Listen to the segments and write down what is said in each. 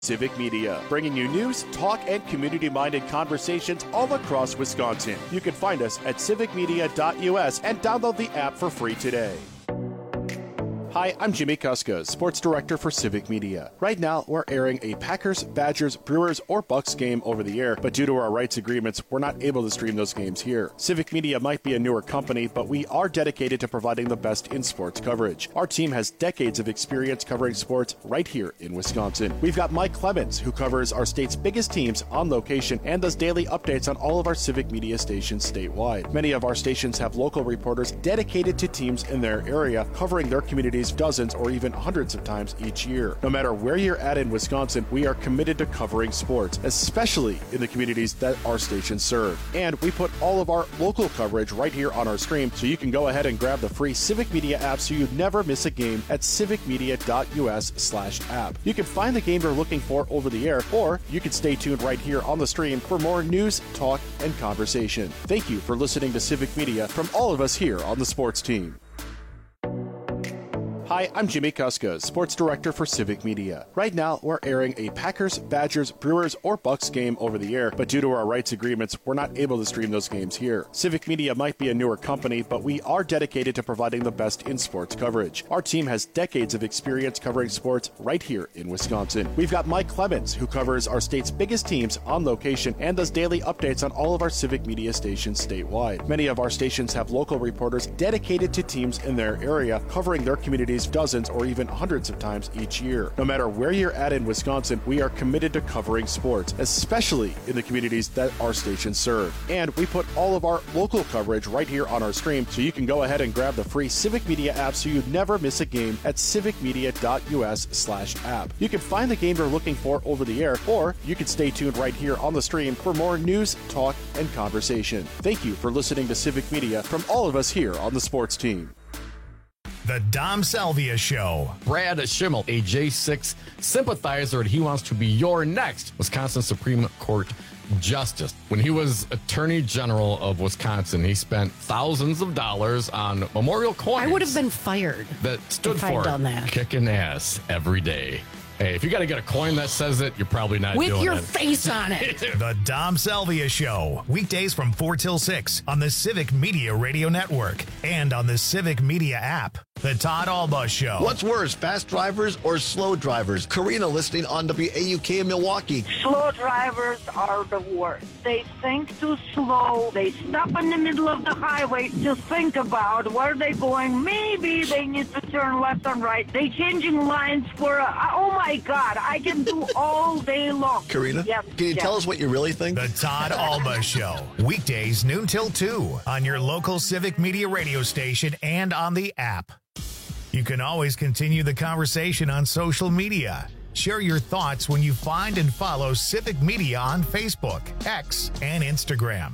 Civic Media, bringing you news, talk, and community-minded conversations all across Wisconsin. You can find us at civicmedia.us and download the app for free today. Hi, I'm Jimmy Kuska, Sports Director for Civic Media. Right now, we're airing a Packers, Badgers, Brewers, or Bucks game over the air, but due to our rights agreements, we're not able to stream those games here. Civic Media might be a newer company, but we are dedicated to providing the best in sports coverage. Our team has decades of experience covering sports right here in Wisconsin. We've got Mike Clemens, who covers our state's biggest teams on location and does daily updates on all of our Civic Media stations statewide. Many of our stations have local reporters dedicated to teams in their area, covering their communities dozens or even hundreds of times each year. No matter where you're at in Wisconsin, we are committed to covering sports, especially in the communities that our stations serve. And we put all of our local coverage right here on our stream, so you can go ahead and grab the free Civic Media app so you never miss a game at civicmedia.us/app. You can find the game you're looking for over the air, or you can stay tuned right here on the stream for more news, talk, and conversation. Thank you for listening to Civic Media from all of us here on the sports team. Hi, I'm Jimmy Kuska, Sports Director for Civic Media. Right now, we're airing a Packers, Badgers, Brewers, or Bucks game over the air, but due to our rights agreements, we're not able to stream those games here. Civic Media might be a newer company, but we are dedicated to providing the best in sports coverage. Our team has decades of experience covering sports right here in Wisconsin. We've got Mike Clemens, who covers our state's biggest teams on location and does daily updates on all of our Civic Media stations statewide. Many of our stations have local reporters dedicated to teams in their area, covering their communities dozens or even hundreds of times each year. No matter where you're at in Wisconsin, we are committed to covering sports, especially in the communities that our stations serve. And we put all of our local coverage right here on our stream, so you can go ahead and grab the free Civic Media app so you never miss a game at civicmedia.us/app. You can find the game you're looking for over the air, or you can stay tuned right here on the stream for more news, talk, and conversation. Thank you for listening to Civic Media from all of us here on the sports team. The Dom Salvia Show. Brad Schimmel, a J6 sympathizer, and he wants to be your next Wisconsin Supreme Court Justice. When he was Attorney General of Wisconsin, he spent thousands of dollars on memorial coins. I would have been fired. That stood if for I'd done that. Kicking ass every day. Hey, if you got to get a coin that says it, you're probably not doing it. With your face on it. The Dom Salvia Show. Weekdays from 4 till 6 on the Civic Media Radio Network and on the Civic Media app. The Todd Alba Show. What's worse, fast drivers or slow drivers? Karina listening on WAUK in Milwaukee. Slow drivers are the worst. They think too slow. They stop in the middle of the highway to think about where they're going. Maybe they need to turn left and right. They changing lines for oh my God, I can do all day long. Karina, yes, can you tell us what you really think? The Todd Alba Show. Weekdays noon till 2 on your local Civic Media radio station and on the app. You can always continue the conversation on social media. Share your thoughts when you find and follow Civic Media on Facebook, X, and Instagram.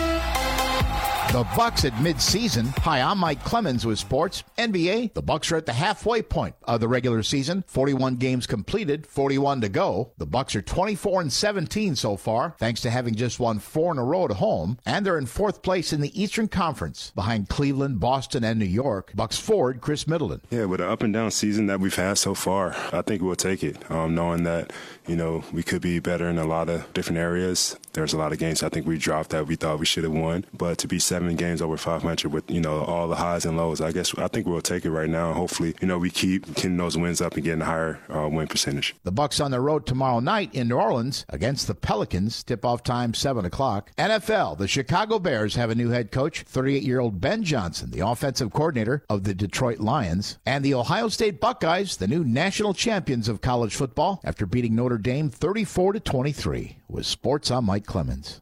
The Bucks at mid-season. Hi, I'm Mike Clemens with Sports. NBA, the Bucks are at the halfway point of the regular season. 41 games completed, 41 to go. The Bucks are 24-17 so far, thanks to having just won 4 in a row at home. And they're in 4th place in the Eastern Conference, behind Cleveland, Boston, and New York. Bucks forward, Chris Middleton. Yeah, with the up and down season that we've had so far, I think we'll take it, knowing that, we could be better in a lot of different ares. There's a lot of games I think we dropped that we thought we should have won. But to be 7 games over 500 with, all the highs and lows, I think we'll take it right now. Hopefully, we keep getting those wins up and getting a higher win percentage. The Bucks on the road tomorrow night in New Orleans against the Pelicans. Tip-off time, 7 o'clock. NFL, the Chicago Bears have a new head coach, 38-year-old Ben Johnson, the offensive coordinator of the Detroit Lions. And the Ohio State Buckeyes, the new national champions of college football, after beating Notre Dame 34-23. With Sports, I'm Mike Clemens.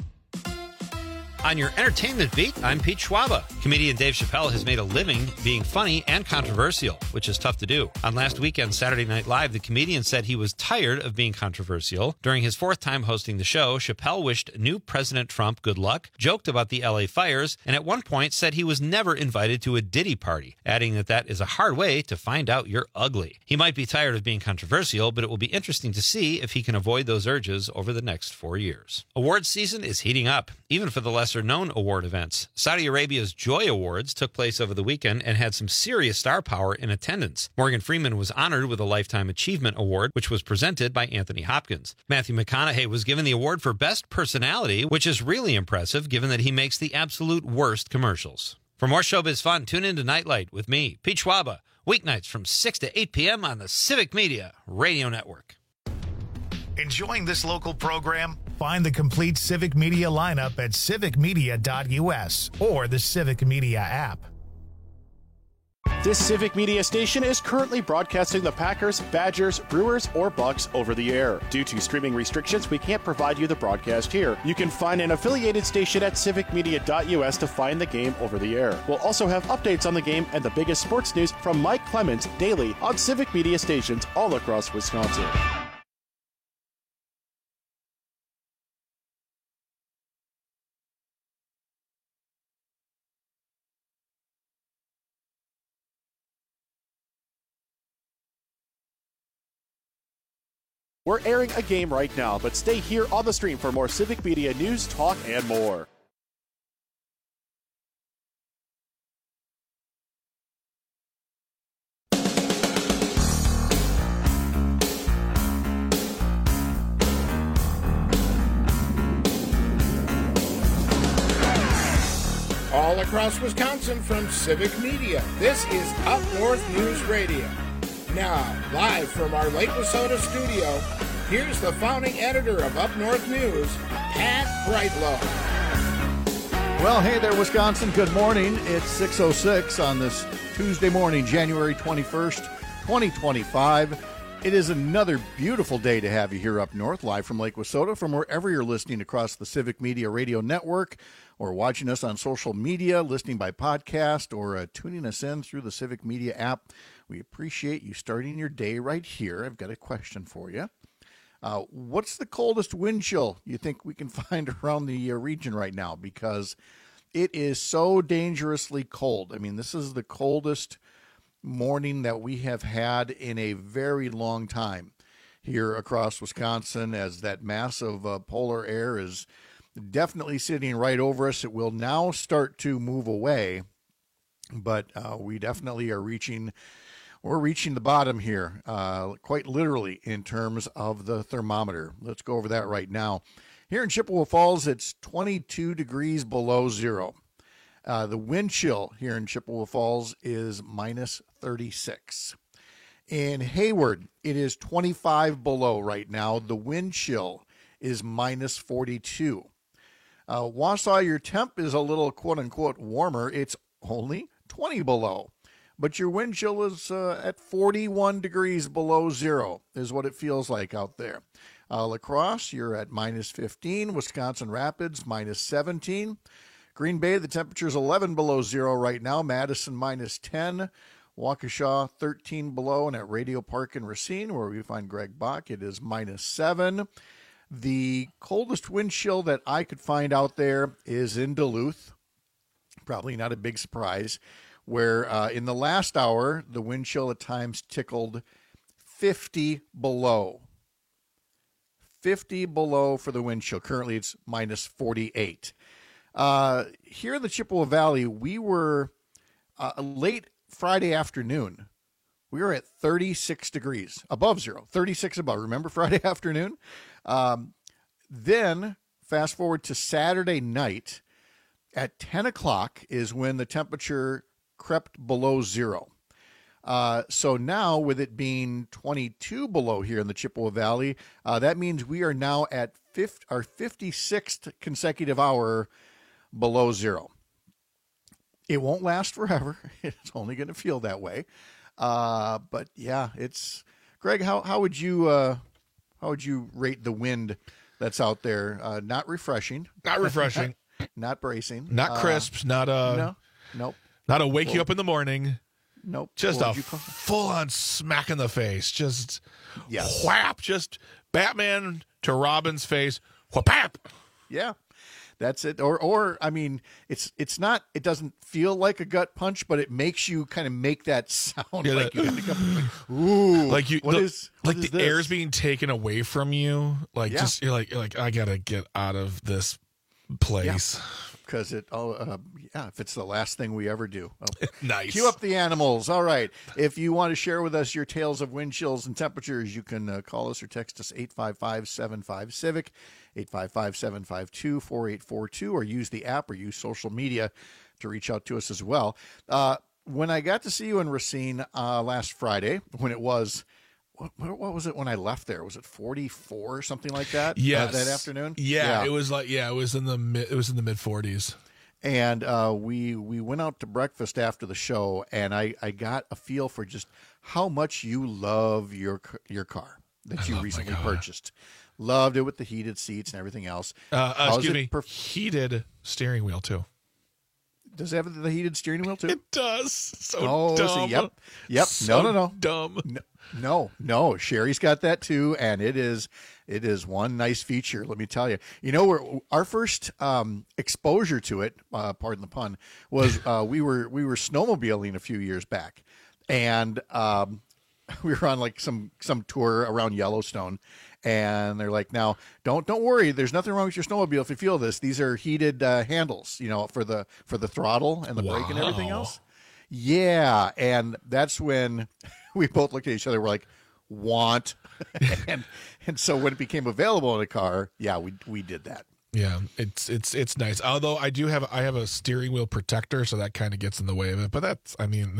On your entertainment beat, I'm Pete Schwaba. Comedian Dave Chappelle has made a living being funny and controversial, which is tough to do. On last weekend's Saturday Night Live, the comedian said he was tired of being controversial. During his 4th time hosting the show, Chappelle wished new President Trump good luck, joked about the LA fires, and at one point said he was never invited to a Diddy party, adding that is a hard way to find out you're ugly. He might be tired of being controversial, but it will be interesting to see if he can avoid those urges over the next 4 years. Awards season is heating up, even for the lesser lesser-known award events. Saudi Arabia's Joy Awards took place over the weekend and had some serious star power in attendance. Morgan Freeman was honored with a Lifetime Achievement Award, which was presented by Anthony Hopkins. Matthew McConaughey was given the award for Best Personality, which is really impressive given that he makes the absolute worst commercials. For more showbiz fun, tune in to Nightlight with me, Pete Schwaba, weeknights from 6 to 8 p.m. on the Civic Media Radio Network. Enjoying this local program? Find the complete Civic Media lineup at civicmedia.us or the Civic Media app. This Civic Media station is currently broadcasting the Packers, Badgers, Brewers, or Bucks over the air. Due to streaming restrictions, we can't provide you the broadcast here. You can find an affiliated station at civicmedia.us to find the game over the air. We'll also have updates on the game and the biggest sports news from Mike Clemens daily on Civic Media stations all across Wisconsin. We're airing a game right now, but stay here on the stream for more Civic Media news, talk, and more. All across Wisconsin from Civic Media, this is Up North News Radio. Now, live from our Lake Wissota studio, here's the founding editor of Up North News, Pat Brightlow. Well, hey there, Wisconsin. Good morning. It's 6:06 on this Tuesday morning, January 21st, 2025. It is another beautiful day to have you here up north, live from Lake Wissota, from wherever you're listening across the Civic Media Radio Network, or watching us on social media, listening by podcast, or tuning us in through the Civic Media app. We appreciate you starting your day right here. I've got a question for you. What's the coldest wind chill you think we can find around the region right now? Because it is so dangerously cold. I mean, this is the coldest morning that we have had in a very long time here across Wisconsin, as that mass of polar air is definitely sitting right over us. It will now start to move away, but we definitely are reaching the bottom here, quite literally, in terms of the thermometer. Let's go over that right now. Here in Chippewa Falls, it's 22 degrees below zero. The wind chill here in Chippewa Falls is minus 36. In Hayward, it is 25 below right now. The wind chill is minus 42. Wausau, your temp is a little quote-unquote warmer. It's only 20 below. But your wind chill is at 41 degrees below zero is what it feels like out there. La Crosse, you're at minus 15. Wisconsin Rapids, minus 17. Green Bay, the temperature is 11 below zero right now. Madison, minus 10. Waukesha, 13 below. And at Radio Park in Racine, where we find Greg Bach, it is minus 7. The coldest wind chill that I could find out there is in Duluth. Probably not a big surprise, where in the last hour, the wind chill at times tickled 50 below. 50 below for the wind chill. Currently, it's minus 48. Here in the Chippewa Valley, we were late Friday afternoon. We were at 36 degrees above zero, 36 above. Remember Friday afternoon? Then fast forward to Saturday night at 10 o'clock is when the temperature crept below zero. So now, with it being 22 below here in the Chippewa Valley, that means we are now at our 56th consecutive hour below zero. It won't last forever. It's only going to feel that way. But yeah, it's Greg. How would you rate the wind that's out there? Not refreshing. Not refreshing. Not bracing. Not crisp. Nope. Not a wake you up in the morning. Nope. Just a full-on smack in the face. Just yes. Whap. Just Batman to Robin's face. Whap. Yeah. That's it. Or I mean, it's not. It doesn't feel like a gut punch, but it makes you kind of make that sound like you have to come. Ooh, like you. What is the air's being taken away from you. Like just you're like I gotta get out of this place. Because if it's the last thing we ever do. Oh. Nice. Cue up the animals. All right. If you want to share with us your tales of wind chills and temperatures, you can call us or text us 855-75-CIVIC, 855-752-4842, or use the app or use social media to reach out to us as well. When I got to see you in Racine last Friday, when it was, what was it when I left there? Was it 44 or something like that? Yes. That afternoon? Yeah, it was it was in the mid 40s. And we went out to breakfast after the show, and I got a feel for just how much you love your car that you recently purchased. Loved it with the heated seats and everything else. Excuse me, heated steering wheel too. Does it have the heated steering wheel too? It does. So dumb. Yep. So No. Dumb. No. Sherry's got that too, and it is one nice feature. Let me tell you. You know, our first exposure to it, pardon the pun, was we were snowmobiling a few years back, and we were on like some tour around Yellowstone. And they're like, now, don't worry. There's nothing wrong with your snowmobile if you feel this. These are heated handles, for the throttle and the brake and everything else. Yeah, and that's when we both looked at each other. We're like, want, and so when it became available in a car, yeah, we did that. Yeah, it's nice. Although I have a steering wheel protector, so that kind of gets in the way of it. But that's not even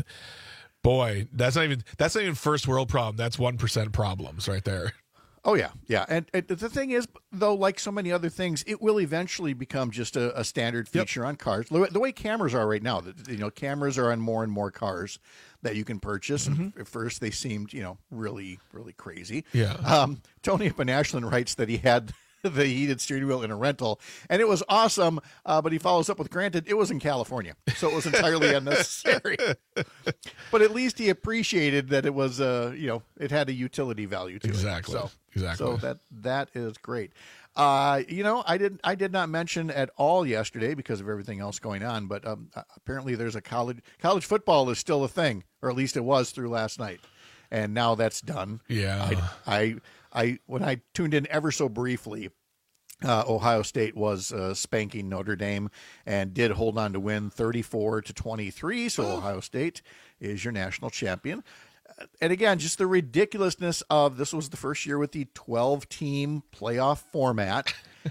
first world problem. That's 1% problems right there. Oh, yeah. And the thing is, though, like so many other things, it will eventually become just a standard feature on cars. The way cameras are right now, cameras are on more and more cars that you can purchase. And at first they seemed, really, really crazy. Yeah. Tony up in Ashland writes that he had the heated steering wheel in a rental, and it was awesome, but he follows up with, granted, it was in California, so it was entirely unnecessary. But at least he appreciated that it was, it had a utility value to it. Exactly. So that is great. I did not mention at all yesterday because of everything else going on, but apparently there's a college football is still a thing, or at least it was through last night, and now that's done. Yeah. When I tuned in ever so briefly, Ohio State was spanking Notre Dame and did hold on to win 34-23. So Ohio State is your national champion. And again, just the ridiculousness of this was the first year with the 12-team playoff format.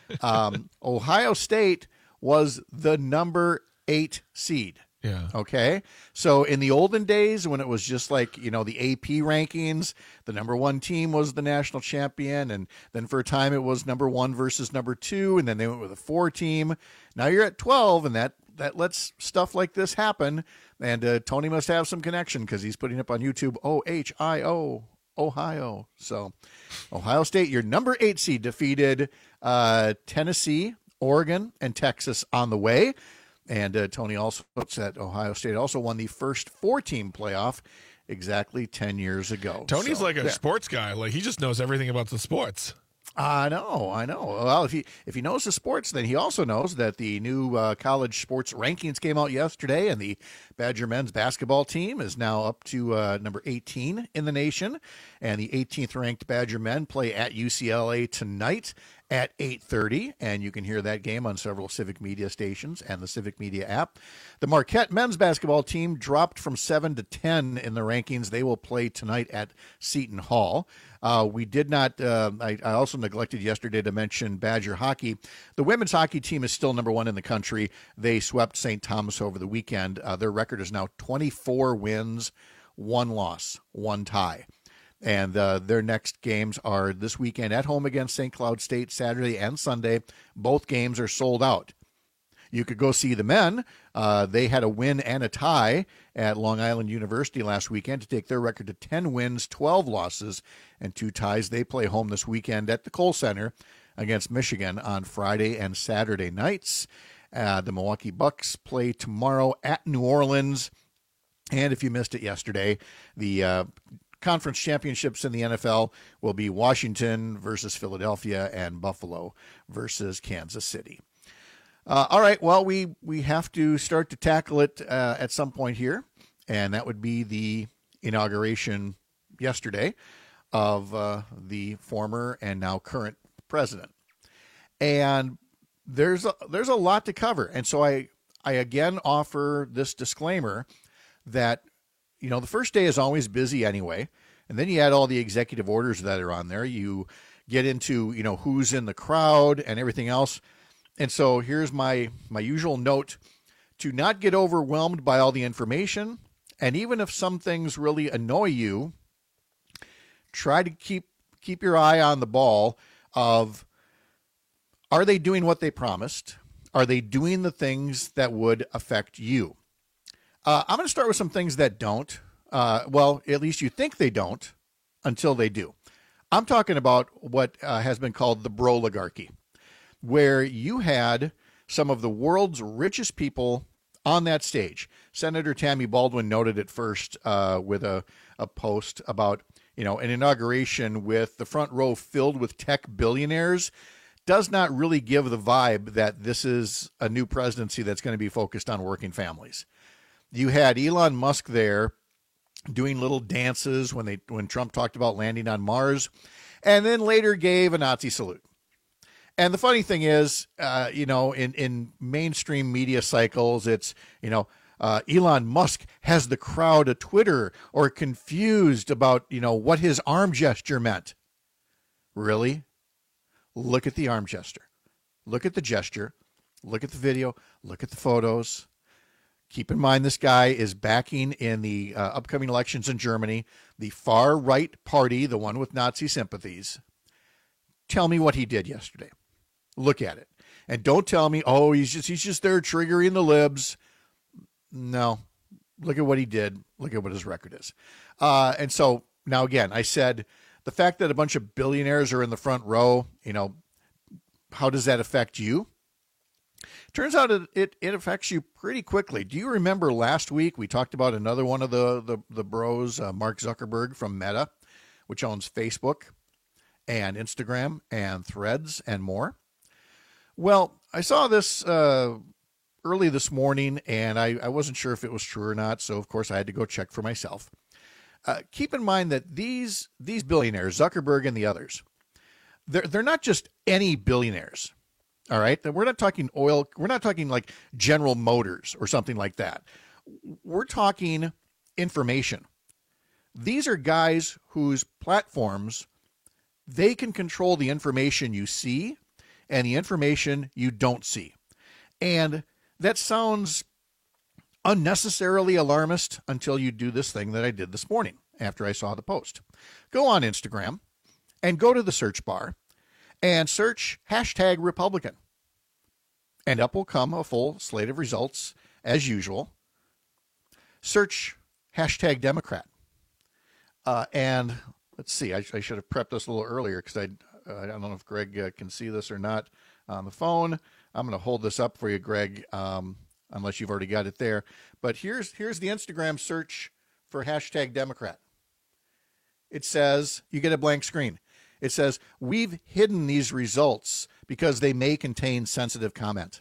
Ohio State was the number 8 seed. Yeah. Okay. So in the olden days, when it was just like, the AP rankings, the number 1 team was the national champion. And then for a time it was number 1 versus number 2. And then they went with a 4 team. Now you're at 12, and that lets stuff like this happen. And Tony must have some connection because he's putting up on YouTube, OHIO, Ohio. So Ohio State, your number 8 seed, defeated Tennessee, Oregon, and Texas on the way. And Tony also puts that Ohio State also won the first 4-team playoff exactly 10 years ago. Tony's like a sports guy. Like, he just knows everything about the sports. I know. Well, if he knows the sports, then he also knows that the new college sports rankings came out yesterday, and the Badger men's basketball team is now up to number 18 in the nation. And the 18th ranked Badger men play at UCLA tonight at 8:30, and you can hear that game on several Civic Media stations and the Civic Media app. The Marquette men's basketball team dropped from 7 to 10 in the rankings. They will play tonight at Seton Hall. We did not, I also neglected yesterday to mention Badger hockey. The women's hockey team is still number 1 in the country. They swept St. Thomas over the weekend. Their record is now 24 wins, 1 loss, 1 tie. And their next games are this weekend at home against St. Cloud State, Saturday and Sunday. Both games are sold out. You could go see the men. They had a win and a tie at Long Island University last weekend to take their record to 10 wins, 12 losses, and 2 ties. They play home this weekend at the Kohl Center against Michigan on Friday and Saturday nights. The Milwaukee Bucks play tomorrow at New Orleans. And if you missed it yesterday, the conference championships in the NFL will be Washington versus Philadelphia and Buffalo versus Kansas City. All right, well, we have to start to tackle it at some point here, and that would be the inauguration yesterday of the former and now current president. And there's a lot to cover. And so I again offer this disclaimer that, the first day is always busy anyway. And then you add all the executive orders that are on there. You get into, who's in the crowd and everything else. And so here's my usual note to not get overwhelmed by all the information. And even if some things really annoy you, try to keep your eye on the ball of, are they doing what they promised? Are they doing the things that would affect you? I'm going to start with some things that don't. Well, at least you think they don't until they do. I'm talking about what has been called the Broligarchy, where you had some of the world's richest people on that stage. Senator Tammy Baldwin noted it first with a post about, an inauguration with the front row filled with tech billionaires does not really give the vibe that this is a new presidency that's going to be focused on working families. You had Elon Musk there doing little dances when Trump talked about landing on Mars, and then later gave a Nazi salute. And the funny thing is, in mainstream media cycles, it's, Elon Musk has the crowd a Twitter or confused about, what his arm gesture meant. Really? Look at the arm gesture. Look at the gesture. Look at the video. Look at the photos. Keep in mind, this guy is backing in the upcoming elections in Germany, the far-right party, the one with Nazi sympathies. Tell me what he did yesterday. Look at it. And don't tell me, he's just there triggering the libs. No. Look at what he did. Look at what his record is. And so, now again, I said, the fact that a bunch of billionaires are in the front row, how does that affect you? Turns out it affects you pretty quickly. Do you remember last week we talked about another one of the bros, Mark Zuckerberg from Meta, which owns Facebook and Instagram and Threads and more? Well, I saw this early this morning, and I wasn't sure if it was true or not, so of course I had to go check for myself. Keep in mind that these billionaires, Zuckerberg and the others, they're not just any billionaires. All right. We're not talking oil. We're not talking like General Motors or something like that. We're talking information. These are guys whose platforms, they can control the information you see and the information you don't see. And that sounds unnecessarily alarmist until you do this thing that I did this morning after I saw the post. Go on Instagram and go to the search bar and search #Republican. And up will come a full slate of results as usual. Search #Democrat. And let's see, I should have prepped this a little earlier because I don't know if Greg can see this or not on the phone. I'm going to hold this up for you, Greg, unless you've already got it there. But here's the Instagram search for #Democrat. It says, you get a blank screen. It says, we've hidden these results because they may contain sensitive content.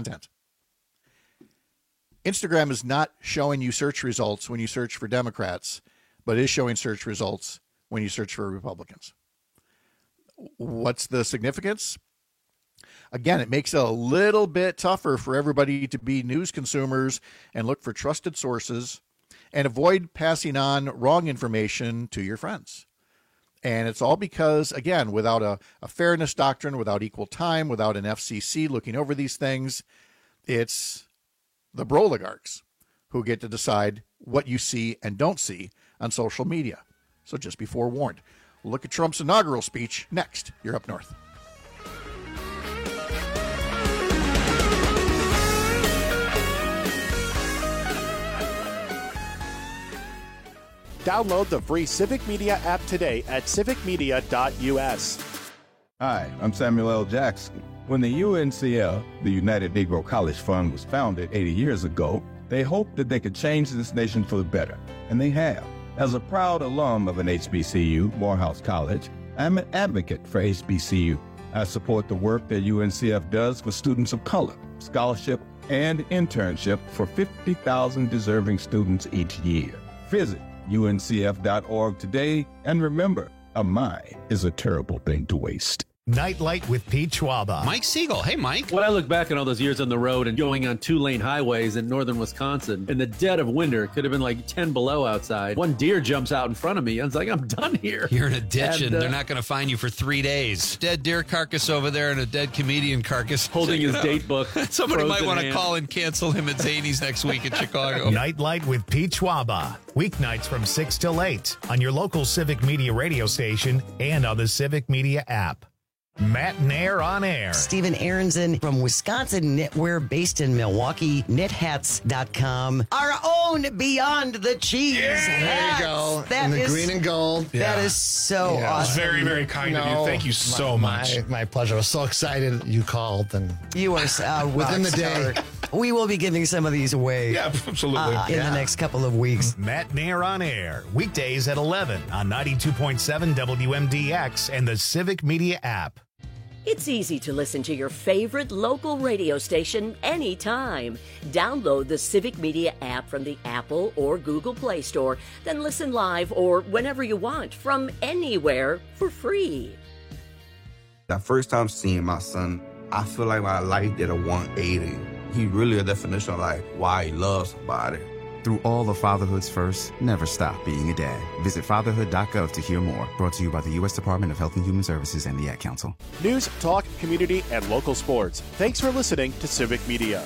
Instagram is not showing you search results when you search for Democrats, but is showing search results when you search for Republicans. What's the significance? Again, it makes it a little bit tougher for everybody to be news consumers and look for trusted sources and avoid passing on wrong information to your friends. And it's all because, again, without a fairness doctrine, without equal time, without an FCC looking over these things, it's the Broligarchs who get to decide what you see and don't see on social media. So just be forewarned. We'll look at Trump's inaugural speech next. You're Up North. Download the free Civic Media app today at civicmedia.us. Hi, I'm Samuel L. Jackson. When the UNCF, the United Negro College Fund, was founded 80 years ago, they hoped that they could change this nation for the better, and they have. As a proud alum of an HBCU, Morehouse College, I'm an advocate for HBCU. I support the work that UNCF does for students of color, scholarship, and internship for 50,000 deserving students each year. Visit uncf.org today, and remember, a mind is a terrible thing to waste. Nightlight with Pete Schwaba. Mike Siegel. Hey, Mike. When I look back on all those years on the road and going on 2-lane highways in northern Wisconsin, in the dead of winter, it could have been like 10 below outside. One deer jumps out in front of me. I was like, I'm done here. You're in a ditch and they're not going to find you for 3 days. Dead deer carcass over there and a dead comedian carcass. Holding his date book. Somebody might want to call and cancel him at Zany's next week in Chicago. Nightlight with Pete Schwaba. Weeknights from 6 till 8 on your local Civic Media radio station and on the Civic Media app. Matt Nair on air. Stephen Aronson from Wisconsin Knitwear, based in Milwaukee. Knithats.com. Our own Beyond the Cheese hats. There you go. That in the is, green and gold. That is so awesome. It was very, very kind of you. Thank you so much. My pleasure. I was so excited you called. And you are within the day. We will be giving some of these away. Yeah, absolutely. In the next couple of weeks. Matt Nair on air. Weekdays at 11 on 92.7 WMDX and the Civic Media app. It's easy to listen to your favorite local radio station anytime. Download the Civic Media app from the Apple or Google Play Store, then listen live or whenever you want from anywhere for free. That first time seeing my son, I feel like my life did a 180. He really a definition of like why he loves somebody. Through all of fatherhood's first, never stop being a dad. Visit fatherhood.gov to hear more. Brought to you by the U.S. Department of Health and Human Services and the Ad Council. News, talk, community, and local sports. Thanks for listening to Civic Media.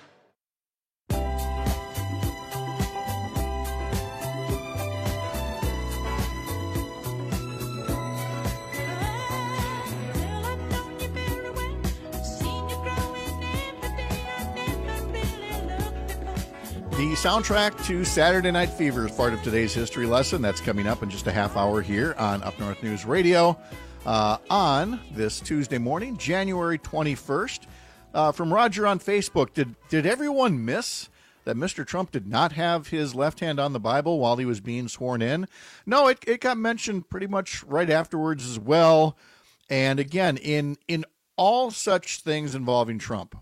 The soundtrack to Saturday Night Fever is part of today's history lesson. That's coming up in just a half hour here on Up North News Radio on this Tuesday morning, January 21st. From Roger on Facebook, did everyone miss that Mr. Trump did not have his left hand on the Bible while he was being sworn in? No, it got mentioned pretty much right afterwards as well. And again, in all such things involving Trump,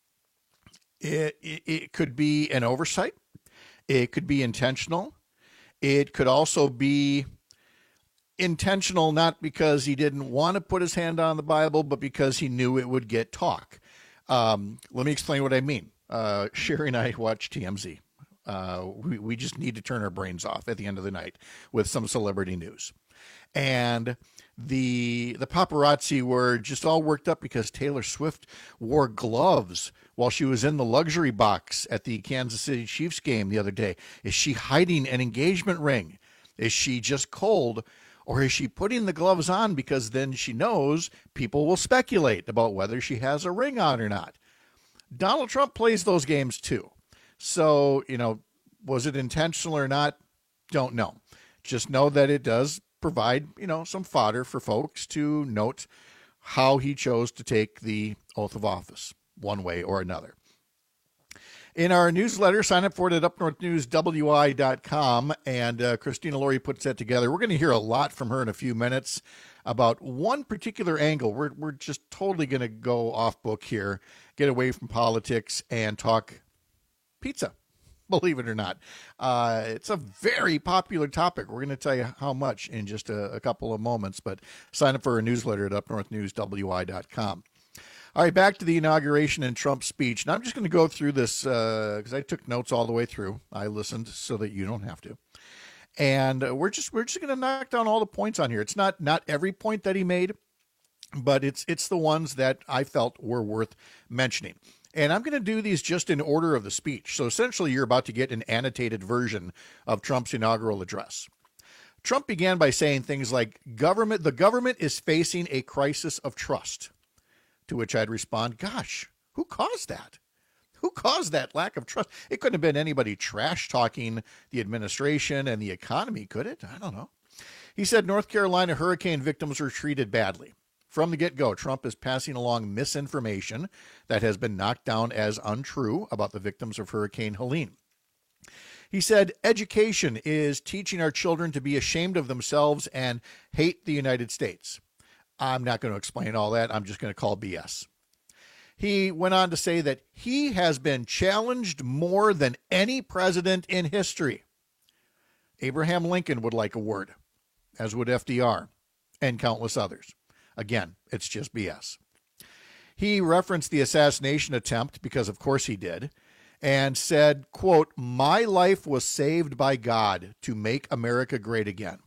it could be an oversight. It could be intentional. It could also be intentional, not because he didn't want to put his hand on the Bible, but because he knew it would get talk. Let me explain what I mean. Sherry and I watch TMZ. We just need to turn our brains off at the end of the night with some celebrity news. And the paparazzi were just all worked up because Taylor Swift wore gloves while she was in the luxury box at the Kansas City Chiefs game the other day. Is she hiding an engagement ring? Is she just cold? Or is she putting the gloves on because then she knows people will speculate about whether she has a ring on or not? Donald Trump plays those games too. So, was it intentional or not? Don't know. Just know that it does provide, some fodder for folks to note how he chose to take the oath of office, one way or another. In our newsletter, sign up for it at upnorthnewswi.com, and Christina Laurie puts that together. We're going to hear a lot from her in a few minutes about one particular angle. We're just totally going to go off book here, get away from politics, and talk pizza. Believe it or not. It's a very popular topic. We're going to tell you how much in just a couple of moments, but sign up for our newsletter at upnorthnewswi.com. All right, back to the inauguration and Trump's speech. Now, I'm just going to go through this because I took notes all the way through. I listened so that you don't have to. And we're just going to knock down all the points on here. It's not every point that he made, but it's the ones that I felt were worth mentioning. And I'm going to do these just in order of the speech. So essentially, you're about to get an annotated version of Trump's inaugural address. Trump began by saying things like, the government is facing a crisis of trust. To which I'd respond, gosh, who caused that? Who caused that lack of trust? It couldn't have been anybody trash-talking the administration and the economy, could it? I don't know. He said North Carolina hurricane victims were treated badly. From the get-go, Trump is passing along misinformation that has been knocked down as untrue about the victims of Hurricane Helene. He said, education is teaching our children to be ashamed of themselves and hate the United States. I'm not going to explain all that. I'm just going to call BS. He went on to say that he has been challenged more than any president in history. Abraham Lincoln would like a word, as would FDR and countless others. Again, it's just BS. He referenced the assassination attempt, because of course he did, and said, quote, "My life was saved by God to make America great again."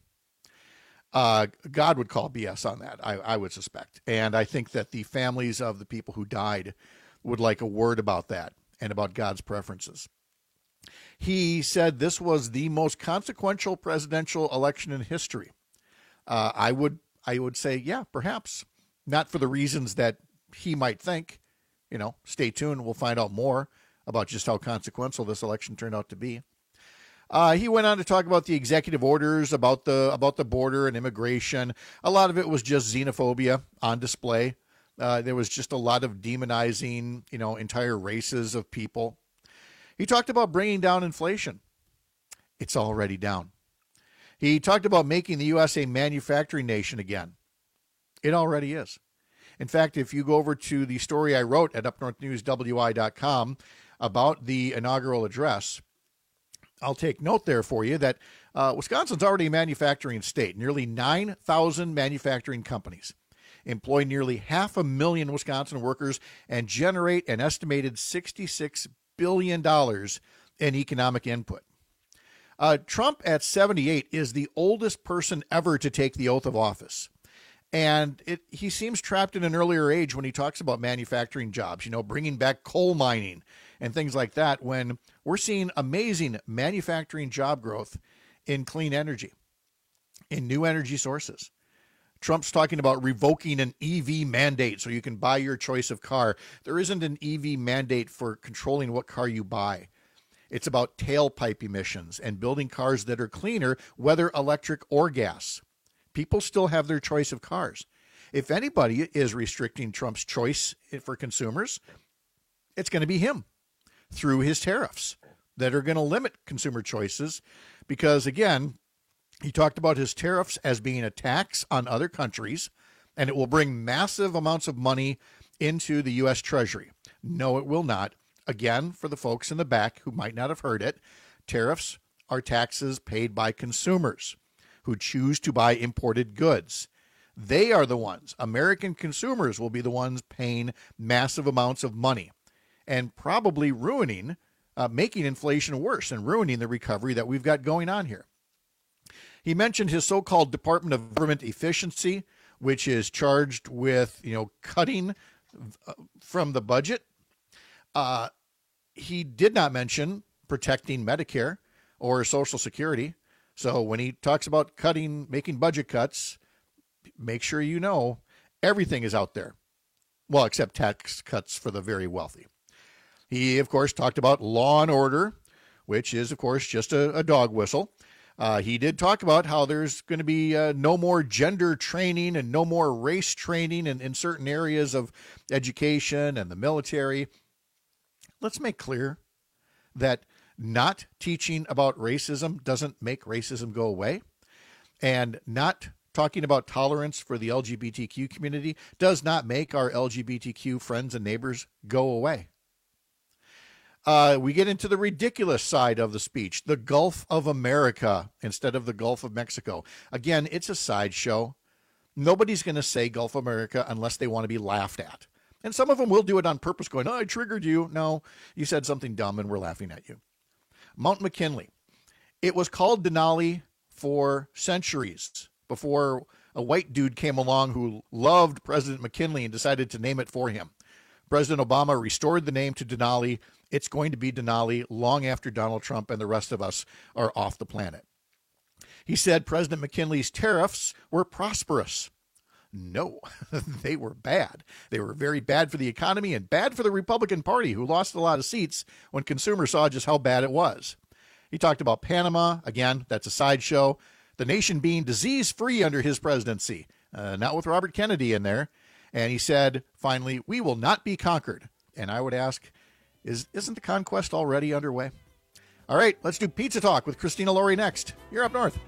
God would call BS on that, I would suspect. And I think that the families of the people who died would like a word about that and about God's preferences. He said this was the most consequential presidential election in history. I would say, yeah, perhaps. Not for the reasons that he might think. Stay tuned. We'll find out more about just how consequential this election turned out to be. He went on to talk about the executive orders about the border and immigration. A lot of it was just xenophobia on display. There was just a lot of demonizing, entire races of people. He talked about bringing down inflation. It's already down. He talked about making the U.S. a manufacturing nation again. It already is. In fact, if you go over to the story I wrote at upnorthnewswi.com about the inaugural address, I'll take note there for you that Wisconsin's already a manufacturing state. Nearly 9,000 manufacturing companies employ nearly 500,000 Wisconsin workers and generate an estimated $66 billion in economic input. Trump at 78 is the oldest person ever to take the oath of office. And he seems trapped in an earlier age when he talks about manufacturing jobs, bringing back coal mining and things like that, when we're seeing amazing manufacturing job growth in clean energy, in new energy sources. Trump's talking about revoking an EV mandate so you can buy your choice of car. There isn't an EV mandate for controlling what car you buy. It's about tailpipe emissions and building cars that are cleaner, whether electric or gas. People still have their choice of cars. If anybody is restricting Trump's choice for consumers, it's going to be him through his tariffs that are going to limit consumer choices because, again, he talked about his tariffs as being a tax on other countries, and it will bring massive amounts of money into the U.S. Treasury. No, it will not. Again, for the folks in the back who might not have heard it, tariffs are taxes paid by consumers who choose to buy imported goods. They are the ones, American consumers will be the ones paying massive amounts of money and probably making inflation worse and ruining the recovery that we've got going on here. He mentioned his so-called Department of Government Efficiency, which is charged with, cutting from the budget. He did not mention protecting Medicare or Social Security. So when he talks about making budget cuts, make sure you know everything is out there. Well, except tax cuts for the very wealthy. He, of course, talked about law and order, which is, of course, just a dog whistle. He did talk about how there's going to be no more gender training and no more race training in certain areas of education and the military. Let's make clear that not teaching about racism doesn't make racism go away, and not talking about tolerance for the LGBTQ community does not make our LGBTQ friends and neighbors go away. We get into the ridiculous side of the speech, the Gulf of America instead of the Gulf of Mexico. Again, it's a sideshow. Nobody's going to say Gulf of America unless they want to be laughed at. And some of them will do it on purpose, going, I triggered you. No, you said something dumb and we're laughing at you. Mount McKinley. It was called Denali for centuries before a white dude came along who loved President McKinley and decided to name it for him. President Obama restored the name to Denali. It's going to be Denali long after Donald Trump and the rest of us are off the planet. He said President McKinley's tariffs were prosperous. No, they were bad. They were very bad for the economy and bad for the Republican Party, who lost a lot of seats when consumers saw just how bad it was. He talked about Panama. Again, that's a sideshow. The nation being disease-free under his presidency, not with Robert Kennedy in there. And he said, finally, we will not be conquered. And I would ask, isn't the conquest already underway? All right, let's do Pizza Talk with Christina Laurie next. You're up north.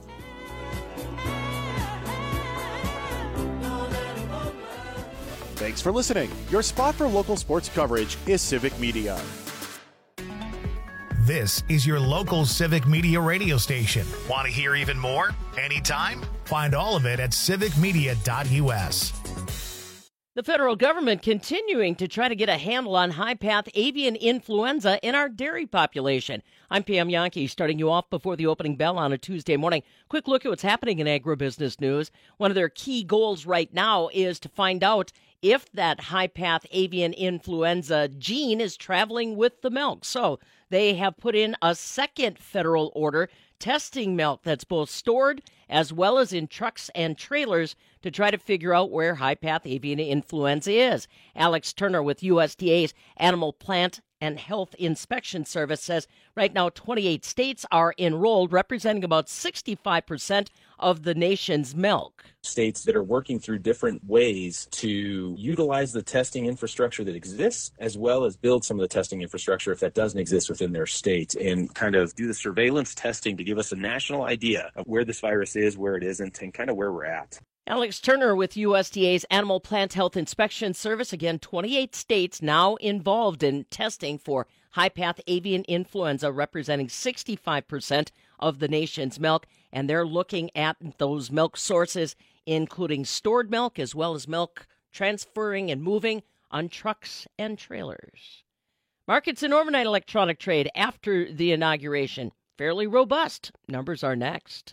Thanks for listening. Your spot for local sports coverage is Civic Media. This is your local Civic Media radio station. Want to hear even more? Anytime? Find all of it at civicmedia.us. The federal government continuing to try to get a handle on high-path avian influenza in our dairy population. I'm Pam Yankee, starting you off before the opening bell on a Tuesday morning. Quick look at what's happening in agribusiness news. One of their key goals right now is to find out if that high-path avian influenza gene is traveling with the milk. So they have put in a second federal order testing milk that's both stored as well as in trucks and trailers to try to figure out where high-path avian influenza is. Alex Turner with USDA's Animal Plant and Health Inspection Service says right now 28 states are enrolled, representing about 65% of the nation's milk. States that are working through different ways to utilize the testing infrastructure that exists, as well as build some of the testing infrastructure if that doesn't exist within their state, and kind of do the surveillance testing to give us a national idea of where this virus is, where it isn't, and kind of where we're at. Alex Turner with USDA's Animal Plant Health Inspection Service. Again, 28 states now involved in testing for high-path avian influenza, representing 65% of the nation's milk. And they're looking at those milk sources, including stored milk as well as milk transferring and moving on trucks and trailers. Markets in overnight electronic trade after the inauguration, fairly robust. Numbers are next.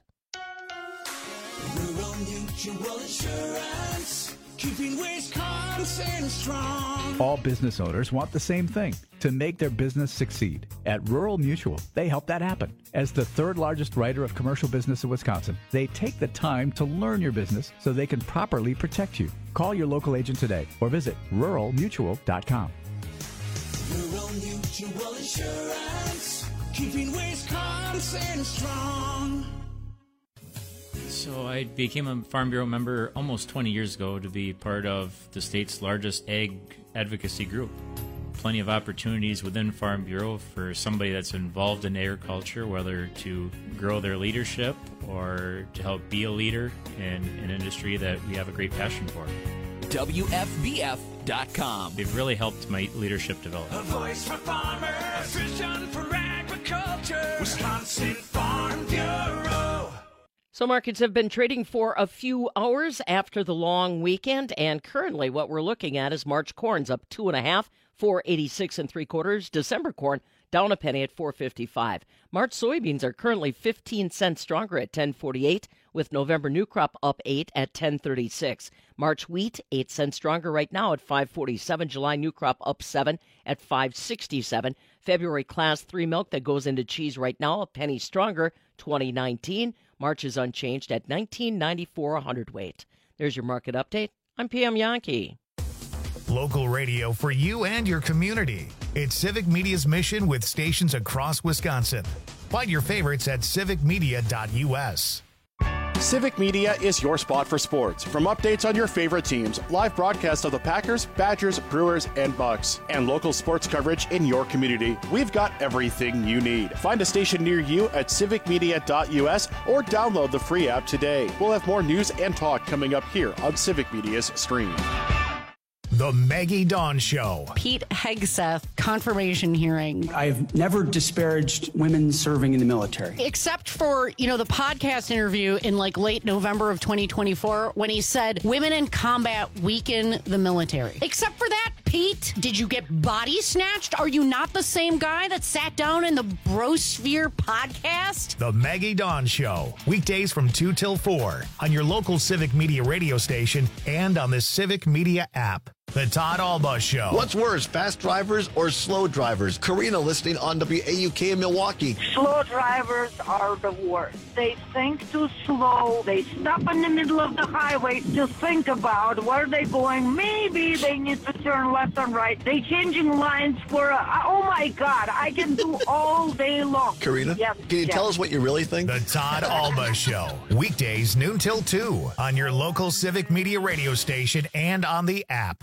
Rural Mutual Insurance, keeping Wisconsin strong. All business owners want the same thing, to make their business succeed. At Rural Mutual, they help that happen. As the third largest writer of commercial business in Wisconsin, they take the time to learn your business so they can properly protect you. Call your local agent today or visit ruralmutual.com. Rural Mutual Insurance, keeping Wisconsin strong. So I became a Farm Bureau member almost 20 years ago to be part of the state's largest ag advocacy group. Plenty of opportunities within Farm Bureau for somebody that's involved in agriculture, whether to grow their leadership or to help be a leader in an industry that we have a great passion for. WFBF.com. They've really helped my leadership develop. A voice for farmers, vision for agriculture, Wisconsin Farm Bureau. So markets have been trading for a few hours after the long weekend, and currently what we're looking at is March corn's up 2.5, 4.86 3/4. December corn down a penny at 4.55. March soybeans are currently 15 cents stronger at 10.48, with November new crop up 8 at 10.36. March wheat 8 cents stronger right now at 5.47. July new crop up 7 at 5.67. February class 3 milk that goes into cheese right now a penny stronger, 2019. March is unchanged at $19.94 a hundredweight. There's your market update. I'm Pam Yankee. Local radio for you and your community. It's Civic Media's mission with stations across Wisconsin. Find your favorites at civicmedia.us. Civic Media is your spot for sports. From updates on your favorite teams, live broadcasts of the Packers, Badgers, Brewers, and Bucks, and local sports coverage in your community, we've got everything you need. Find a station near you at civicmedia.us or download the free app today. We'll have more news and talk coming up here on Civic Media's stream. The Maggie Dawn Show. Pete Hegseth confirmation hearing. I've never disparaged women serving in the military. Except for, the podcast interview in late November of 2024 when he said women in combat weaken the military. Except for that, Pete, did you get body snatched? Are you not the same guy that sat down in the Brosphere podcast? The Maggie Dawn Show. Weekdays from 2 till 4 on your local Civic Media radio station and on the Civic Media app. The Todd Alba Show. What's worse, fast drivers or slow drivers? Karina listening on WAUK in Milwaukee. Slow drivers are the worst. They think too slow. They stop in the middle of the highway to think about where they're going. Maybe they need to turn left and right. They changing lines for oh my God, I can do all day long. Karina, yes, can you tell us what you really think? The Todd Alba Show. Weekdays noon till 2 on your local Civic Media radio station and on the app.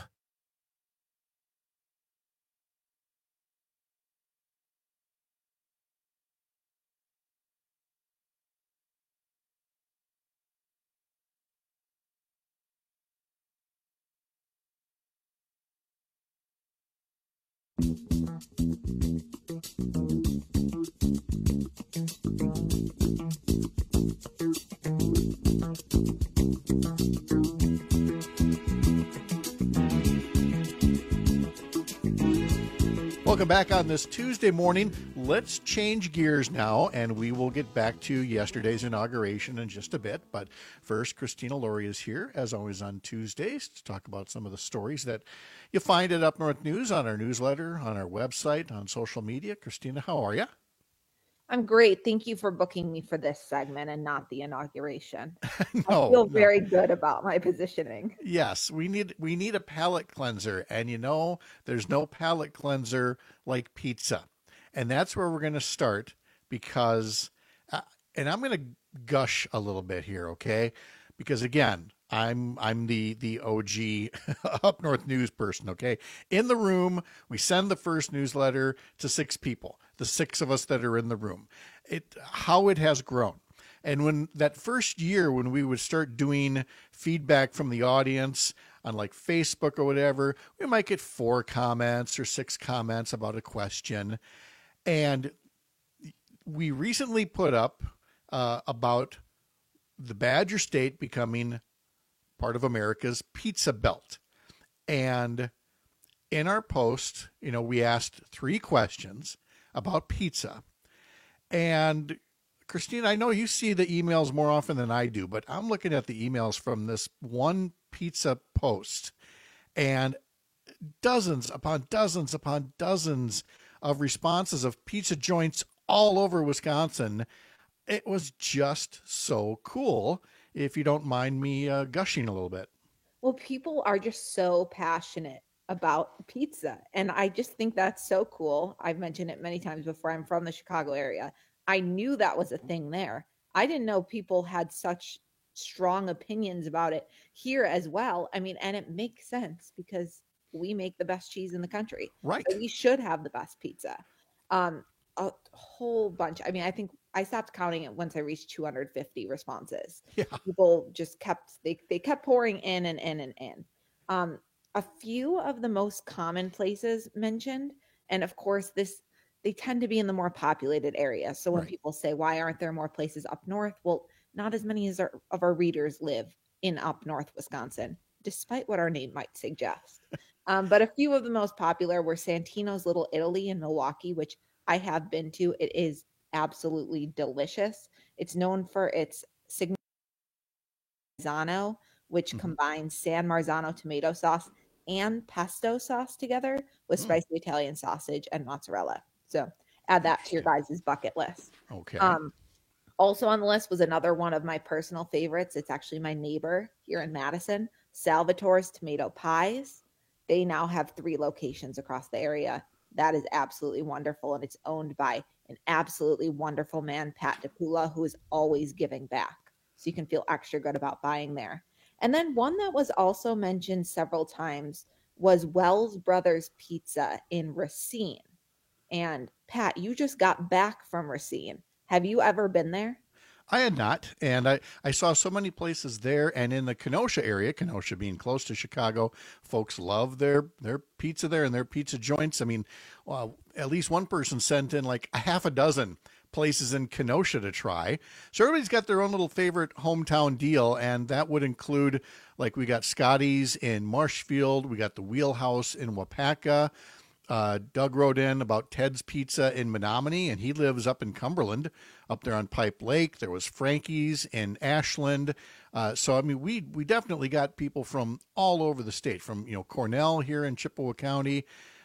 Welcome back on this Tuesday morning. Let's change gears now, and we will get back to yesterday's inauguration in just a bit. But first, Christina Laurie is here, as always on Tuesdays, to talk about some of the stories that you find at Up North News on our newsletter, on our website, on social media. Christina, how are you? I'm great. Thank you for booking me for this segment and not the inauguration. No, I feel very good about my positioning. Yes, we need a palate cleanser, and there's no palate cleanser like pizza, and that's where we're going to start because, and I'm going to gush a little bit here, okay? Because again, I'm the OG Up North News person, okay? In the room, we send the first newsletter to 6 people, the 6 of us that are in the room. How it has grown. And when that first year, when we would start doing feedback from the audience on like Facebook or whatever, we might get 4 comments or 6 comments about a question. And we recently put up about the Badger State becoming part of America's pizza belt. And in our post, we asked 3 questions about pizza. And Christine, I know you see the emails more often than I do, but I'm looking at the emails from this one pizza post, and dozens upon dozens upon dozens of responses of pizza joints all over Wisconsin. It was just so cool, if you don't mind me gushing a little bit. Well, people are just so passionate about pizza, and I just think that's so cool. I've mentioned it many times before. I'm from the Chicago area. I knew that was a thing there. I didn't know people had such strong opinions about it here as well. I mean, and it makes sense because we make the best cheese in the country. Right. So we should have the best pizza. A whole bunch. I mean, I think I stopped counting it once I reached 250 responses. Yeah. People just kept pouring in and in and in. A few of the most common places mentioned, and of course they tend to be in the more populated areas. So when people say, why aren't there more places up north? Well, not as many of our readers live in up north Wisconsin, despite what our name might suggest. But a few of the most popular were Santino's Little Italy in Milwaukee, which I have been to. It is absolutely delicious. It's known for its signature Marzano, which combines San Marzano tomato sauce and pesto sauce together with spicy Italian sausage and mozzarella. So add that to your guys' bucket list. Okay. Also on the list was another one of my personal favorites. It's actually my neighbor here in Madison, Salvatore's Tomato Pies. They now have 3 locations across the area. That is absolutely wonderful, and it's owned by an absolutely wonderful man, Pat DePula, who is always giving back. So you can feel extra good about buying there. And then one that was also mentioned several times was Wells Brothers Pizza in Racine. And Pat, you just got back from Racine. Have you ever been there? I had not, and I saw so many places there, and in the Kenosha area, Kenosha being close to Chicago, folks love their pizza there and their pizza joints. I mean, at least one person sent in like a half a dozen places in Kenosha to try. So everybody's got their own little favorite hometown deal, and that would include, like, we got Scotty's in Marshfield, we got the Wheelhouse in Wapaka. Doug wrote in about Ted's Pizza in Menominee, and he lives up in Cumberland, up there on Pipe Lake. There was Frankie's in Ashland. So, I mean, we definitely got people from all over the state, from, Cornell here in Chippewa County.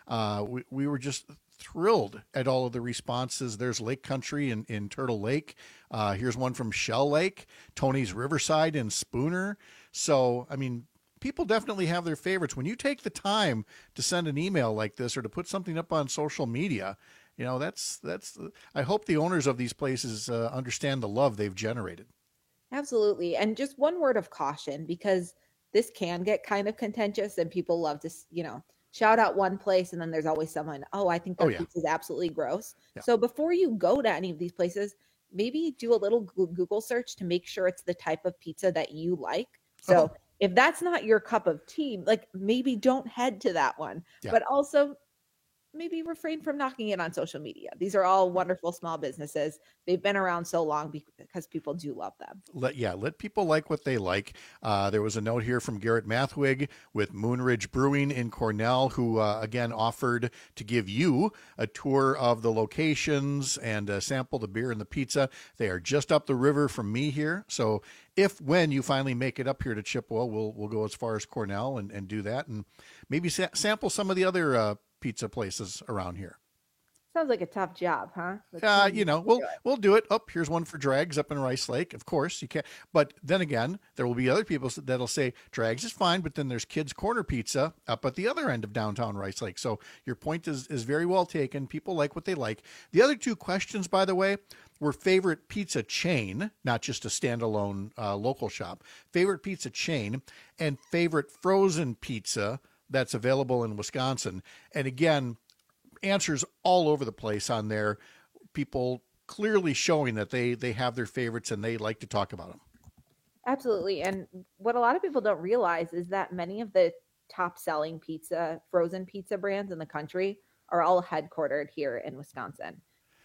We were just thrilled at all of the responses. There's Lake Country in Turtle Lake. Here's one from Shell Lake, Tony's Riverside in Spooner. So, I mean, people definitely have their favorites. When you take the time to send an email like this or to put something up on social media, that's I hope the owners of these places understand the love they've generated. Absolutely. And just one word of caution, because this can get kind of contentious and people love to, shout out one place and then there's always someone, I think that pizza is absolutely gross. Yeah. So before you go to any of these places, maybe do a little Google search to make sure it's the type of pizza that you like. So if that's not your cup of tea, like, maybe don't head to that one. Yeah. But also maybe refrain from knocking it on social media. These are all wonderful small businesses. They've been around so long because people do love them. Let people like what they like. There was a note here from Garrett Mathwig with Moonridge Brewing in Cornell, who again offered to give you a tour of the locations and sample the beer and the pizza. They are just up the river from me here. So when you finally make it up here to Chippewa, we'll go as far as Cornell and do that, and maybe sample some of the other pizza places around here. Sounds like a tough job, huh? We'll do it. Here's one for Drags up in Rice Lake. Of course, you can't. But then again, there will be other people that'll say Drags is fine, but then there's Kids Corner Pizza up at the other end of downtown Rice Lake. So your point is very well taken. People like what they like. The other two questions, by the way, were favorite pizza chain, not just a standalone local shop. Favorite pizza chain and favorite frozen pizza that's available in Wisconsin. And again, answers all over the place on there. People clearly showing that they have their favorites and they like to talk about them. Absolutely. And what a lot of people don't realize is that many of the top selling frozen pizza brands in the country are all headquartered here in Wisconsin.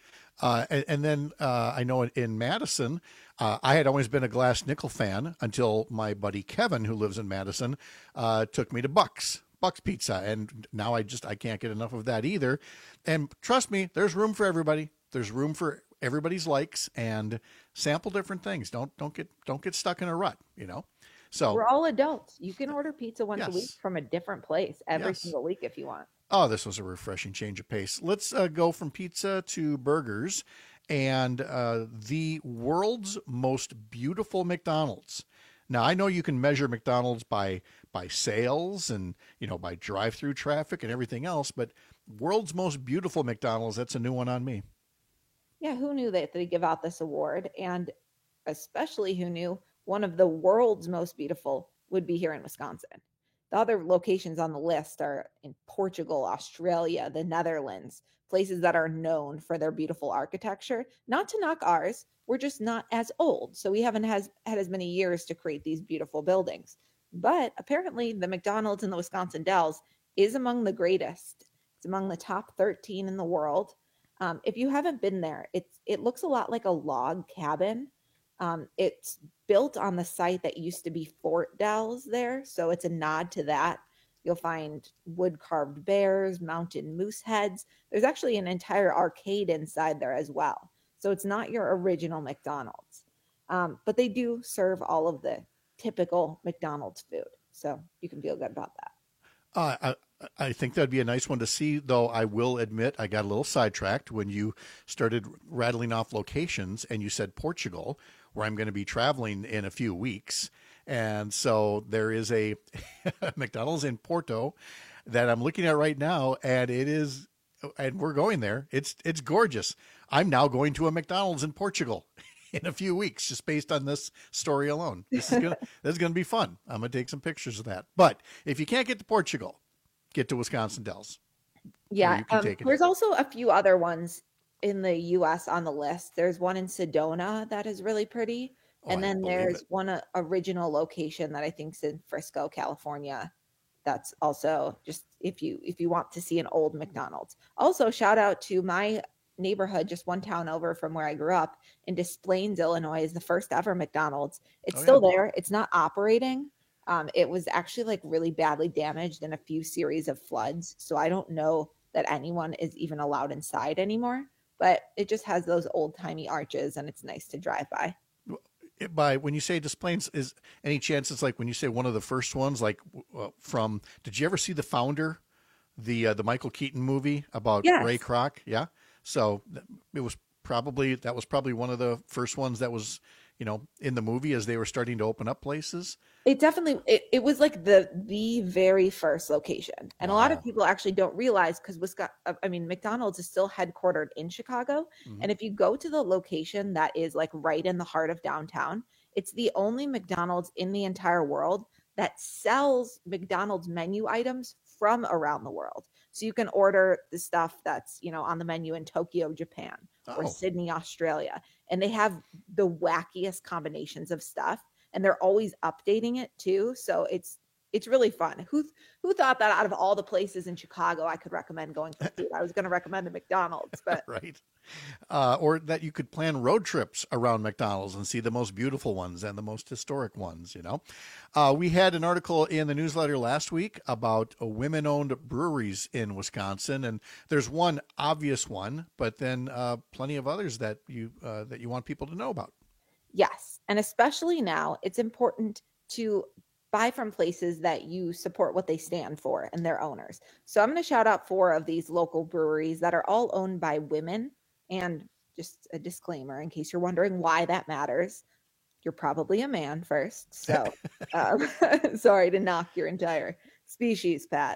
And then I know in Madison, I had always been a Glass Nickel fan until my buddy Kevin, who lives in Madison, took me to Buck's Pizza. And now I can't get enough of that either. And trust me, there's room for everybody. There's room for everybody's likes, and sample different things. Don't get stuck in a rut, So we're all adults. You can order pizza once a week from a different place every single week if you want. Oh, this was a refreshing change of pace. Let's go from pizza to burgers and the world's most beautiful McDonald's. Now, I know you can measure McDonald's by sales and, by drive-through traffic and everything else, but world's most beautiful McDonald's, that's a new one on me. Yeah, who knew that they give out this award? And especially who knew one of the world's most beautiful would be here in Wisconsin. The other locations on the list are in Portugal, Australia, the Netherlands, places that are known for their beautiful architecture. Not to knock ours, we're just not as old, so we haven't had as many years to create these beautiful buildings. But apparently the McDonald's in the Wisconsin Dells is among the greatest. It's among the top 13 in the world. If you haven't been there, it looks a lot like a log cabin. It's built on the site that used to be Fort Dells there, so it's a nod to that. You'll find wood-carved bears, mounted moose heads. There's actually an entire arcade inside there as well. So it's not your original McDonald's. But they do serve all of the typical McDonald's food, so you can feel good about that. I think that'd be a nice one to see, though I will admit I got a little sidetracked when you started rattling off locations and you said Portugal, where I'm going to be traveling in a few weeks. And so there is a McDonald's in Porto that I'm looking at right now, and we're going there. It's gorgeous. I'm now going to a McDonald's in Portugal in a few weeks, just based on this story alone. This is gonna be fun. I'm gonna take some pictures of that. But if you can't get to Portugal, get to Wisconsin Dells. Yeah, there's also a few other ones in the U.S. on the list. There's one in Sedona that is really pretty. And then there's one original location that I think is in Frisco, California. That's also just if you want to see an old McDonald's. Also, shout out to my neighborhood, just one town over from where I grew up, in Des Plaines, Illinois, is the first ever McDonald's. It's still there. It's not operating. It was actually like really badly damaged in a few series of floods. So I don't know that anyone is even allowed inside anymore, but it just has those old timey arches and it's nice to drive by. When you say Des Plaines, is any chance it's like when you say one of the first ones, like did you ever see The Founder, the Michael Keaton movie about Ray Kroc? Yeah. So that was probably one of the first ones that was, in the movie as they were starting to open up places. It definitely, it was like the very first location. And a lot of people actually don't realize because McDonald's is still headquartered in Chicago. Mm-hmm. And if you go to the location that is like right in the heart of downtown, it's the only McDonald's in the entire world that sells McDonald's menu items from around the world. So you can order the stuff that's, on the menu in Tokyo, Japan, or Sydney, Australia. And they have the wackiest combinations of stuff. And they're always updating it too. So it's It's really fun. Who thought that out of all the places in Chicago I could recommend going for food? I was going to recommend a McDonald's, but right. Or that you could plan road trips around McDonald's and see the most beautiful ones and the most historic ones, you know. We had an article in the newsletter last week about women-owned breweries in Wisconsin, and there's one obvious one, but then plenty of others that you want people to know about. Yes, and especially now, it's important to buy from places that you support what they stand for and their owners. So I'm going to shout out 4 of these local breweries that are all owned by women. And just a disclaimer, in case you're wondering why that matters, you're probably a man first. So sorry to knock your entire species, Pat.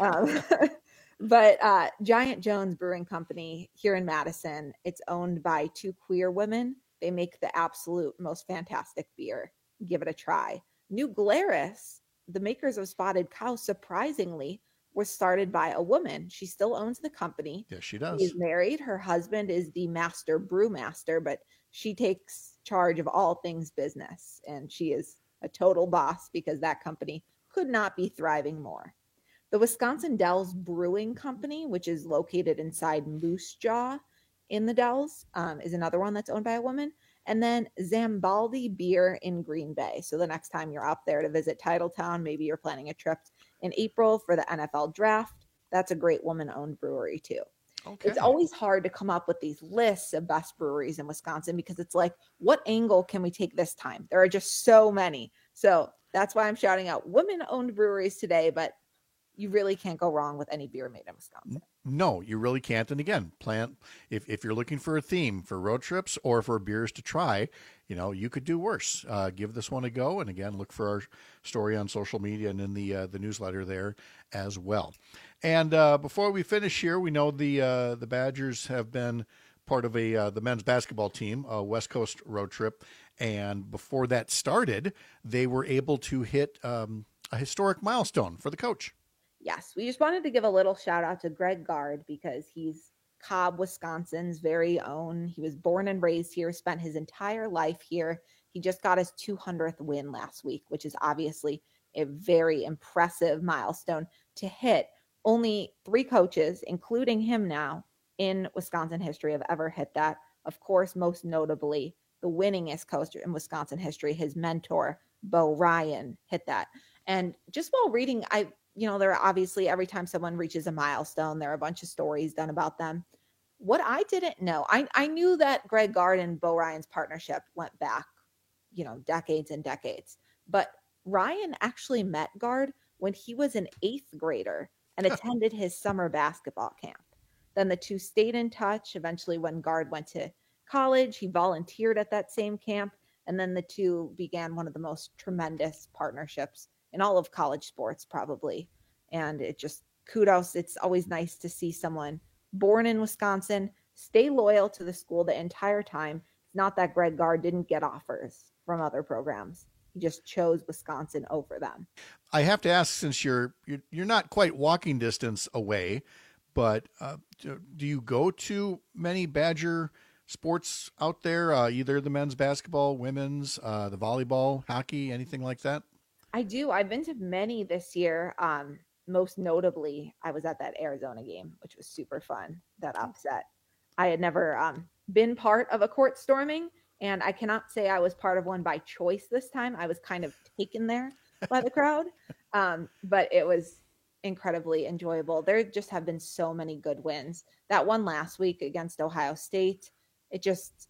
But Giant Jones Brewing Company here in Madison, it's owned by 2 queer women. They make the absolute most fantastic beer. Give it a try. New Glarus, the makers of Spotted Cow, surprisingly, was started by a woman. She still owns the company. Yes, she does. She's married. Her husband is the master brewmaster, but she takes charge of all things business. And she is a total boss because that company could not be thriving more. The Wisconsin Dells Brewing Company, which is located inside Moose Jaw in the Dells, is another one that's owned by a woman. And then Zambaldi Beer in Green Bay. So the next time you're up there to visit Titletown, maybe you're planning a trip in April for the NFL draft. That's a great woman-owned brewery too. Okay. It's always hard to come up with these lists of best breweries in Wisconsin because it's like, what angle can we take this time? There are just so many. So that's why I'm shouting out women-owned breweries today, but you really can't go wrong with any beer made in Wisconsin. No, you really can't. And again, if you're looking for a theme for road trips or for beers to try, you know, you could do worse. Give this one a go. And again, look for our story on social media and in the newsletter there as well. And before we finish here, we know the Badgers have been part of the men's basketball team, a West Coast road trip. And before that started, they were able to hit a historic milestone for the coach. Yes, we just wanted to give a little shout out to Greg Gard because he's Cobb, Wisconsin's very own. He was born and raised here, spent his entire life here. He just got his 200th win last week, which is obviously a very impressive milestone to hit. Only 3 coaches, including him now, in Wisconsin history have ever hit that. Of course, most notably, the winningest coach in Wisconsin history, his mentor, Bo Ryan, hit that. And just while reading, there are obviously every time someone reaches a milestone, there are a bunch of stories done about them. What I didn't know, I knew that Greg Gard and Bo Ryan's partnership went back, decades and decades. But Ryan actually met Gard when he was an 8th grader and attended his summer basketball camp. Then the 2 stayed in touch. Eventually, when Gard went to college, he volunteered at that same camp. And then the 2 began one of the most tremendous partnerships in all of college sports, probably. And it just kudos. It's always nice to see someone born in Wisconsin stay loyal to the school the entire time. It's not that Greg Gard didn't get offers from other programs. He just chose Wisconsin over them. I have to ask, since you're not quite walking distance away, but do you go to many Badger sports out there, either the men's basketball, women's, the volleyball, hockey, anything like that? I do. I've been to many this year. Most notably, I was at that Arizona game, which was super fun, that upset. I had never been part of a court storming, and I cannot say I was part of one by choice this time. I was kind of taken there by the crowd, but it was incredibly enjoyable. There just have been so many good wins. That one last week against Ohio State, it just,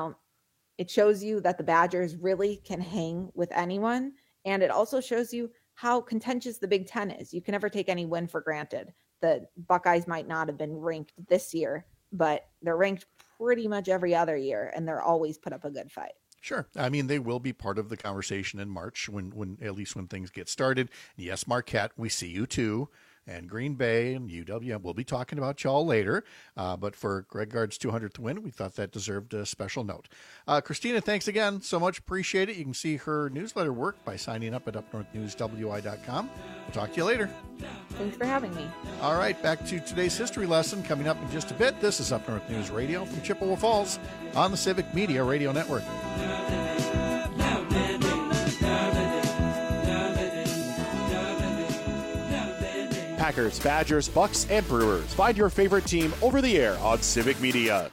it shows you that the Badgers really can hang with anyone. And it also shows you how contentious the Big Ten is. You can never take any win for granted. The Buckeyes might not have been ranked this year, but they're ranked pretty much every other year, and they're always put up a good fight. Sure. I mean, they will be part of the conversation in March when at least when things get started. Yes, Marquette, we see you too. And Green Bay and UW, we'll be talking about y'all later. But for Greg Gard's 200th win, we thought that deserved a special note. Christina, thanks again so much. Appreciate it. You can see her newsletter work by signing up at upnorthnewswi.com. We'll talk to you later. Thanks for having me. All right, back to today's history lesson coming up in just a bit. This is Up North News Radio from Chippewa Falls on the Civic Media Radio Network. Packers, Badgers, Bucks, and Brewers. Find your favorite team over the air on Civic Media.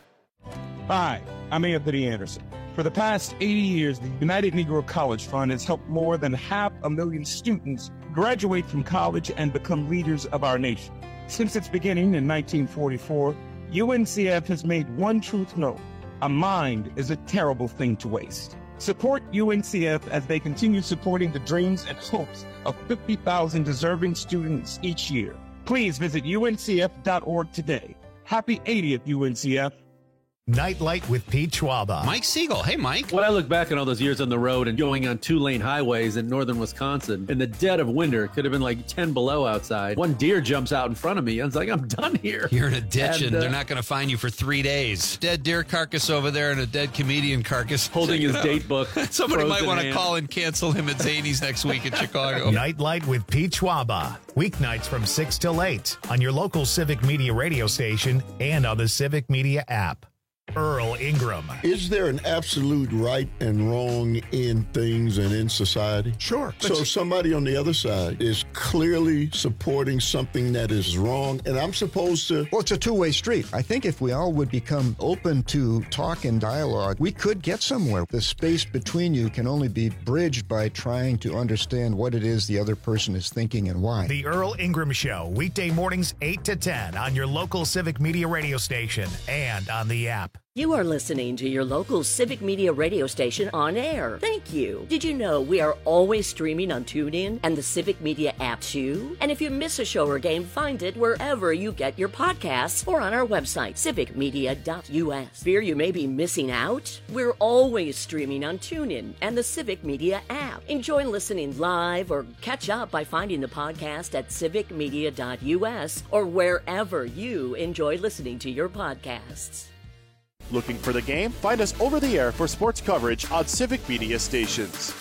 Hi, I'm Anthony Anderson. For the past 80 years, the United Negro College Fund has helped more than 500,000 students graduate from college and become leaders of our nation. Since its beginning in 1944, UNCF has made one truth known: a mind is a terrible thing to waste. Support UNCF as they continue supporting the dreams and hopes of 50,000 deserving students each year. Please visit uncf.org today. Happy 80th, UNCF. Nightlight with Pete Schwaba. Mike Siegel. Hey, Mike. When I look back on all those years on the road and going on 2-lane highways in northern Wisconsin, in the dead of winter, it could have been like 10 below outside. One deer jumps out in front of me. I was like, I'm done here. You're in a ditch and they're not going to find you for 3 days. Dead deer carcass over there and a dead comedian carcass. Holding his date book. Somebody might want to call and cancel him at Zany's next week in Chicago. Nightlight with Pete Schwaba. Weeknights from 6 till 8 on your local Civic Media radio station and on the Civic Media app. Earl Ingram. Is there an absolute right and wrong in things and in society? Sure. So somebody on the other side is clearly supporting something that is wrong, and I'm supposed to... Well, it's a two-way street. I think if we all would become open to talk and dialogue, we could get somewhere. The space between you can only be bridged by trying to understand what it is the other person is thinking and why. The Earl Ingram Show, weekday mornings 8 to 10 on your local Civic Media radio station and on the app. You are listening to your local Civic Media radio station on air. Thank you. Did you know we are always streaming on TuneIn and the Civic Media app too? And if you miss a show or game, find it wherever you get your podcasts or on our website, civicmedia.us. Fear you may be missing out? We're always streaming on TuneIn and the Civic Media app. Enjoy listening live or catch up by finding the podcast at civicmedia.us or wherever you enjoy listening to your podcasts. Looking for the game? Find us over the air for sports coverage on Civic Media stations.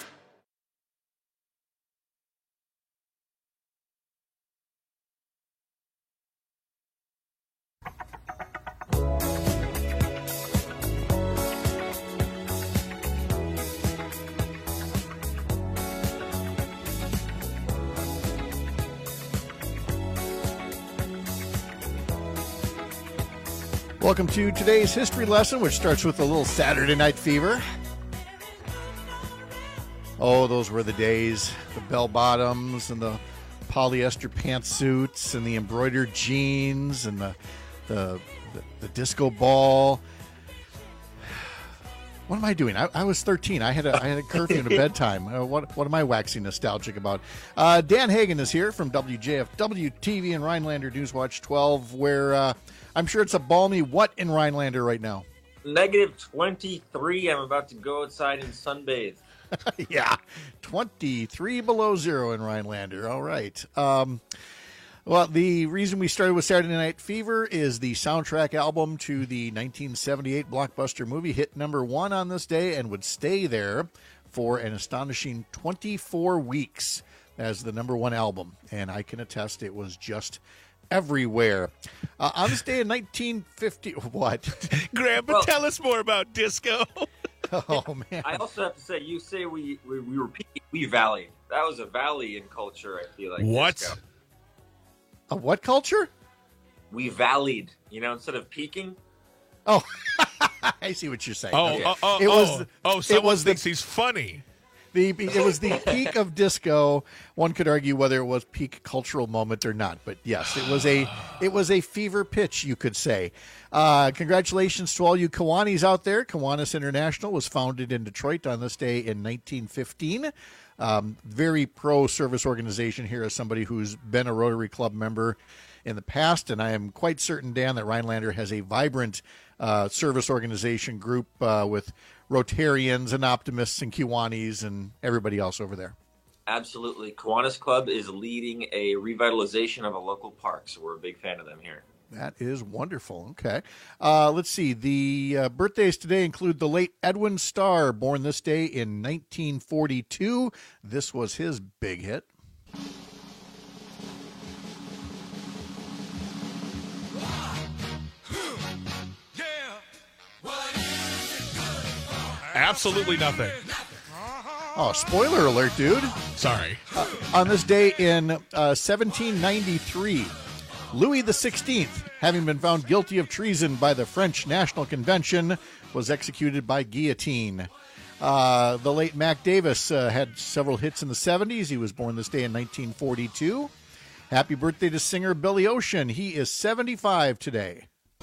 Welcome to today's history lesson, which starts with a little Saturday Night Fever. Oh, those were the days. The bell-bottoms and the polyester pantsuits and the embroidered jeans and the disco ball. What am I doing? I was 13. I had a curfew and a bedtime. What am I waxing nostalgic about? Dan Hagan is here from WJFW TV and Rhinelander Newswatch 12, where I'm sure it's a balmy what in Rhinelander right now? -23. I'm about to go outside and sunbathe. Yeah, 23 below zero in Rhinelander. All right. Well, the reason we started with Saturday Night Fever is the soundtrack album to the 1978 blockbuster movie hit number 1 on this day and would stay there for an astonishing 24 weeks as the number 1 album. And I can attest it was just everywhere. On this day in 1950, what? Grandpa, tell us more about disco. Oh, man. I also have to say, you say we were peaking. We valleyed. That was a valley in culture, I feel like. What? Disco. A what culture? We valleyed, instead of peaking. Oh, I see what you're saying. Someone thinks he's funny. It was the peak of disco. One could argue whether it was peak cultural moment or not, but yes, it was a fever pitch, you could say. Congratulations to all you Kiwanis out there. Kiwanis International was founded in Detroit on this day in 1915. Very pro-service organization here as somebody who's been a Rotary Club member in the past, and I am quite certain, Dan, that Rhinelander has a vibrant service organization group with Rotarians and Optimists and Kiwanis and everybody else over there. Absolutely. Kiwanis Club is leading a revitalization of a local park, so we're a big fan of them here. That is wonderful. Okay. Let's see. The birthdays today include the late Edwin Starr, born this day in 1942. This was his big hit. Absolutely nothing. Oh, spoiler alert, dude. Sorry. On this day in 1793, Louis XVI, having been found guilty of treason by the French National Convention, was executed by guillotine. The late Mac Davis had several hits in the 70s. He was born this day in 1942. Happy birthday to singer Billy Ocean. He is 75 today.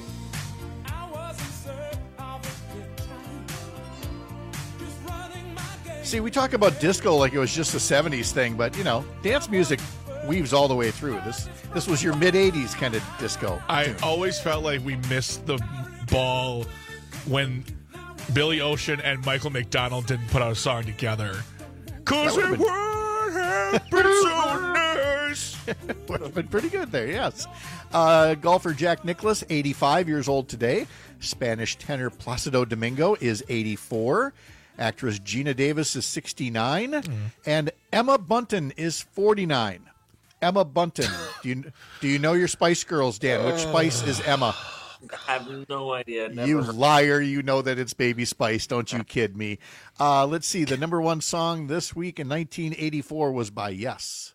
See, we talk about disco like it was just a 70s thing, but, dance music weaves all the way through. This was your mid-80s kind of disco. I always felt like we missed the ball when Billy Ocean and Michael McDonald didn't put out a song together. 'Cause it would have been so nice. Would have been pretty good there, yes. Golfer Jack Nicklaus, 85 years old today. Spanish tenor Placido Domingo is 84. Actress Gina Davis is 69. And Emma Bunton is 49. Emma Bunton. Do you know your Spice Girls, Dan? Which Spice is Emma? I have no idea. Never You heard. liar. You know that it's Baby Spice. Don't you kid me. Let's see. The number one song this week in 1984 was by Yes.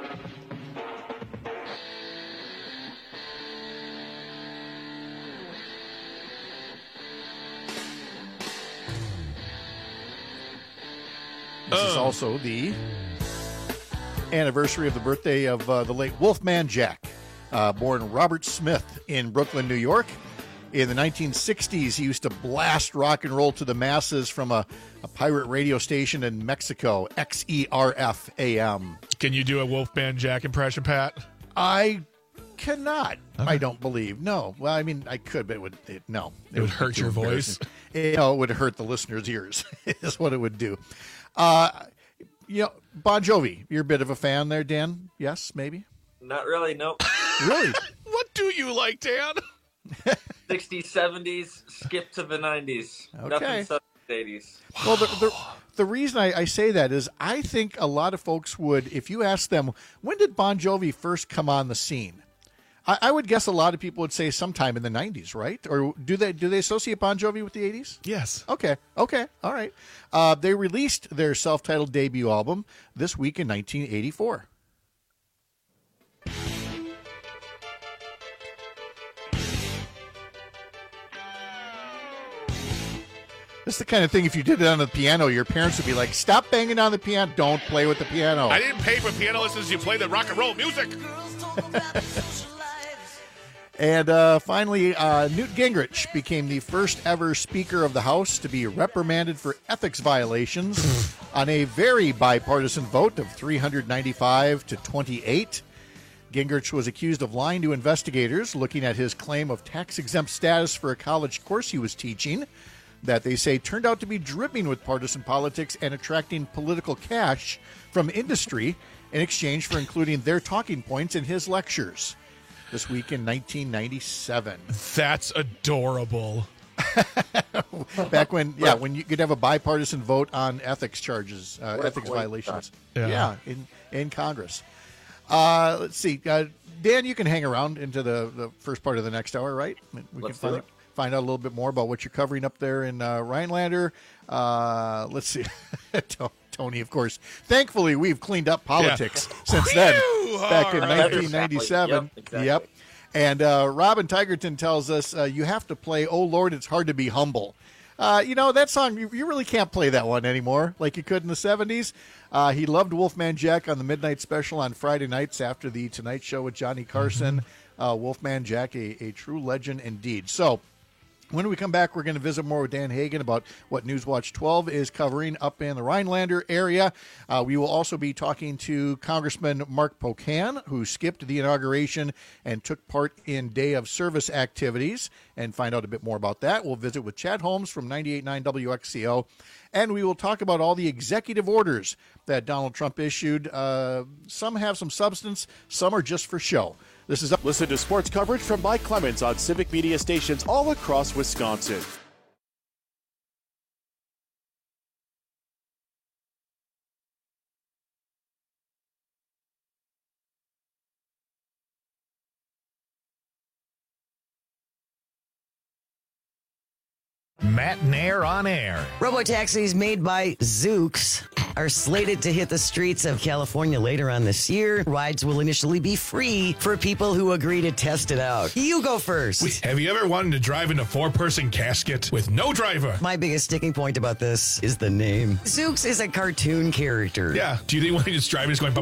This is also the anniversary of the birthday of the late Wolfman Jack, born Robert Smith in Brooklyn, New York. In the 1960s, he used to blast rock and roll to the masses from a pirate radio station in Mexico, XERF AM. Can you do a Wolfman Jack impression, Pat? I cannot. I don't believe. No. Well, I mean, I could, but it would hurt your voice. It would hurt the listeners' ears, is what it would do. Bon Jovi, you're a bit of a fan there, Dan? Yes, maybe? Not really, nope. Really? What do you like, Dan? 60s, 70s, skip to the 90s. Okay. Nothing 70s, 80s. Well, the reason I say that is I think a lot of folks would, if you ask them, when did Bon Jovi first come on the scene? I would guess a lot of people would say sometime in the 90s, right? Or do they associate Bon Jovi with the 80s? Yes. Okay, all right. They released their self-titled debut album this week in 1984. This is the kind of thing, if you did it on the piano, your parents would be like, stop banging on the piano. Don't play with the piano. I didn't pay for piano lessons. You play the rock and roll music. And finally, Newt Gingrich became the first ever Speaker of the House to be reprimanded for ethics violations on a very bipartisan vote of 395 to 28. Gingrich was accused of lying to investigators looking at his claim of tax-exempt status for a college course he was teaching that they say turned out to be dripping with partisan politics and attracting political cash from industry in exchange for including their talking points in his lectures. This week in 1997. That's adorable. Back when you could have a bipartisan vote on ethics charges, ethics violations. Yeah. In Congress. Let's see. Dan, you can hang around into the first part of the next hour, right? We Let's can find out a little bit more about what you're covering up there in Rhinelander. Let's see. Tony, of course. Thankfully, we've cleaned up politics since then, back in 1997. Exactly. Yep. And Robin Tigerton tells us, you have to play, Oh, Lord, It's Hard to Be Humble. That song, you really can't play that one anymore like you could in the 70s. He loved Wolfman Jack on the Midnight Special on Friday nights after the Tonight Show with Johnny Carson. Wolfman Jack, a true legend indeed. So, when we come back, we're going to visit more with Dan Hagan about what Newswatch 12 is covering up in the Rhinelander area. We will also be talking to Congressman Mark Pocan, who skipped the inauguration and took part in day of service activities, and find out a bit more about that. We'll visit with Chad Holmes from 98.9 WXCO, and we will talk about all the executive orders that Donald Trump issued. Some have some substance, some are just for show. Listen to sports coverage from Mike Clemens on Civic Media stations all across Wisconsin. Matt Nair on air. Robotaxis made by Zooks. are slated to hit the streets of California later on this year. Rides will initially be free for people who agree to test it out. You go first. Have you ever wanted to drive in a 4-person casket with no driver? My biggest sticking point about this is the name. Zooks is a cartoon character. Yeah. Do you think when he's driving, he's going...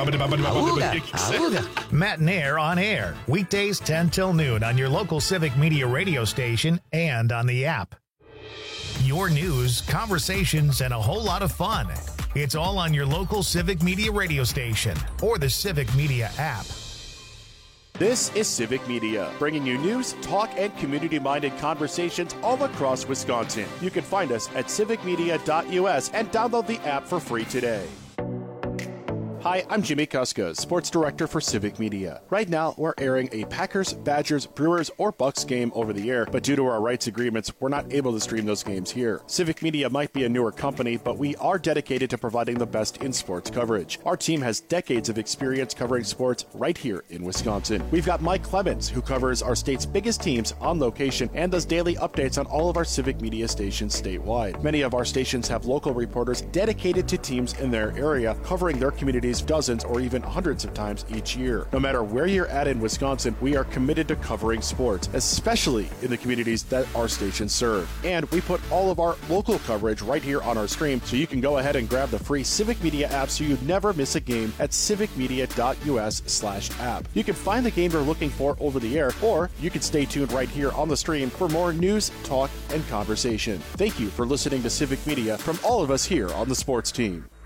Matt and Air on air. Weekdays 10 till noon on your local Civic Media radio station and on the app. Your news, conversations, and a whole lot of fun. It's all on your local Civic Media radio station or the Civic Media app. This is Civic Media, bringing you news, talk, and community-minded conversations all across Wisconsin. You can find us at civicmedia.us and download the app for free today. Hi, I'm Jimmy Kuska, Sports Director for Civic Media. Right now, we're airing a Packers, Badgers, Brewers, or Bucks game over the air, but due to our rights agreements, we're not able to stream those games here. Civic Media might be a newer company, but we are dedicated to providing the best in sports coverage. Our team has decades of experience covering sports right here in Wisconsin. We've got Mike Clemens, who covers our state's biggest teams on location and does daily updates on all of our Civic Media stations statewide. Many of our stations have local reporters dedicated to teams in their area, covering their communities dozens or even hundreds of times each year. No matter where you're at in Wisconsin, we are committed to covering sports, especially in the communities that our stations serve. And we put all of our local coverage right here on our stream, so you can go ahead and grab the free Civic Media app so you never miss a game at civicmedia.us/app. You can find the game you're looking for over the air, or you can stay tuned right here on the stream for more news, talk, and conversation. Thank you for listening to Civic Media from all of us here on the sports team.